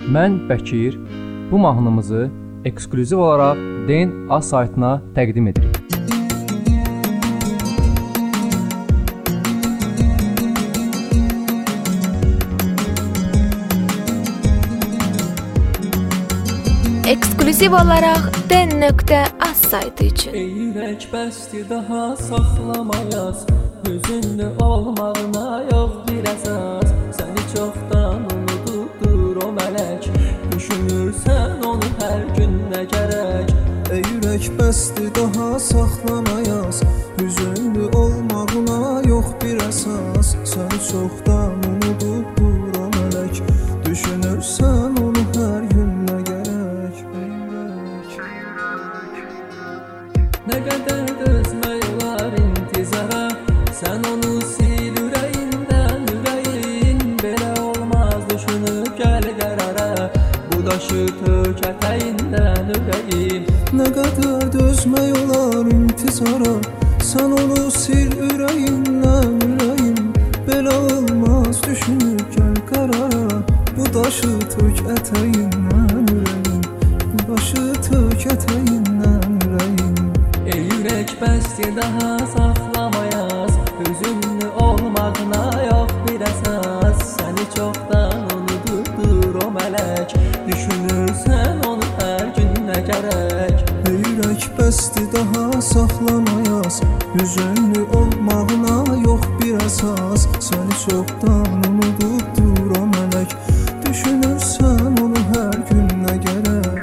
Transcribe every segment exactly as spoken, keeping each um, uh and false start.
Mən Bəkir, bu mahnımızı eksklüziv olaraq D N A saytına təqdim edirik. Eksklüziv olaraq D N A saytı üçün. Ey ürək bəsdir daha saxlamayaz, hüzünlü olmağına yox bir əsas. Səni çoxdan unudubdur o mələk, düşünürsən onu hər gün nə gərək. Ey ürək bəsdir daha saxlamayaz, hüzünlü olmağına yox bir əsas. Səni çoxdan unudubdur o mələk, düşünürsən onu hər gün nə gərək. Nə qədər dözmək olar intizara, sən onu sil ürəyindən ürəyin. Belə olmaz düşünüb gəl qərara, bu daşı tök ətəyindən ürəyim. Nə qədər dözmək olar intizara, sən onu sil ürəyindən ürəyim. Belə olmaz düşünüb gəl qərara, bu daşı tök ətəyindən ürəyim. Bu daşı tök ətəyindən ürəyim. Ey ürək bəsdir daha saxlamayaz, hüzünlü olmağına yox bir əsas. Səni çoxdan unudubdur o mələk, düşünürsən onu hər gün nə gərək. Ey ürək bəsdir daha saxlamayaz, hüzünlü olmağına yox bir əsas. Səni çoxdan unudubdur o mələk, düşünürsən onu hər gün nə gərək.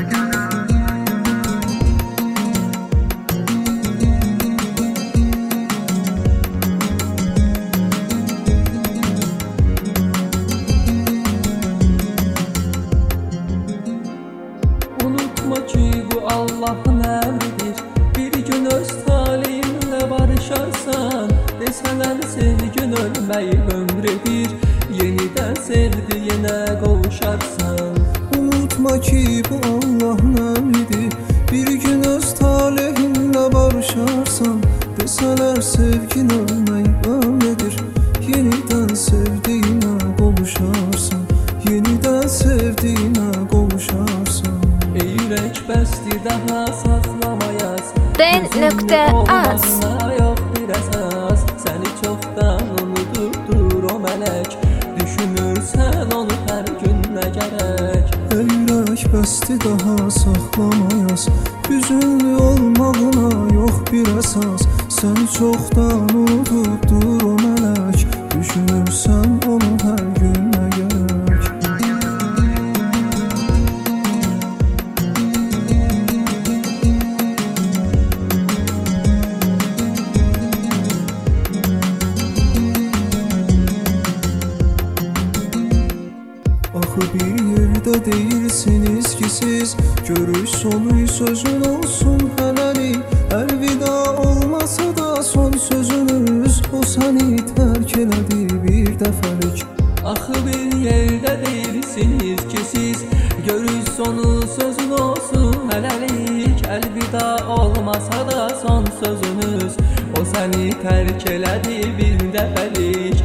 Unutma ki bu Allah'ın əmridir, bir gün öz taleyinlə barışarsan. Desələr sevgin ölməyi ömrədir, yenidən sevdi yenə qovuşarsan. Unutma ki bu Allah'ın əmridir, bir gün öz taleyinlə barışarsan. Desələr sevgin ölməyi ömrədir, yenidən sevdiyinə qovuşarsan. Yenidən sevdiyinə qovuşarsan. Ey ürək bəsdir daha saxlamayaz, D N A yox bir əsas. Səni çoxdan unudubdur o mələk, düşünürsən onu hər gün nə gərək. Ey ürək bəsdir daha saxlamayaz, hüzünlü olmağına yox bir əsas. Səni çoxdan unudubdur o mələk, düşünürsən onu hər gün nə gərək. Axı bir yerdə deyirsiniz ki siz, görüş sonu sözün olsun hələlik. Əlvida olmasa da son sözünüz, o səni tərk elədi bir dəfəlik. Axı bir yerdə deyirsiniz ki siz, görüş sonu sözün olsun hələlik. Əlvida olmasa da son sözünüz, o səni tərk elədi bir dəfəlik.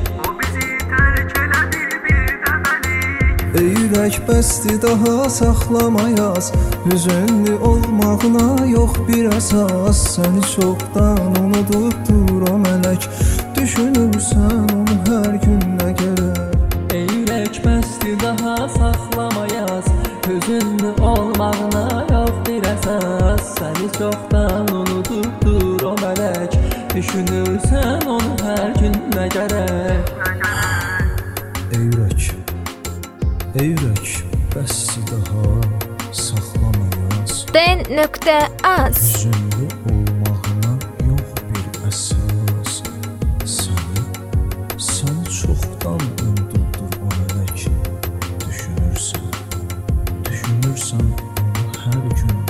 Ey ürək bəsdir daha saxlamayaz, hüzünlü olmağına yox bir əsas. Səni çoxdan unudubdur o mələk, düşünürsən onu hər gün nə gərək. Ey ürək bəsdir daha saxlamayaz, hüzünlü olmağına yox bir əsas. Səni çoxdan unudubdur o mələk, düşünürsən onu hər gün nə gərək. Ey ürək, ey ürək bəsdir daha saxlamayaz, D N A hüzünlü olmağına yox bir əsas. Səni, səni çoxdan unudubdur o mələk, düşünürsən, düşünürsən onu hər gün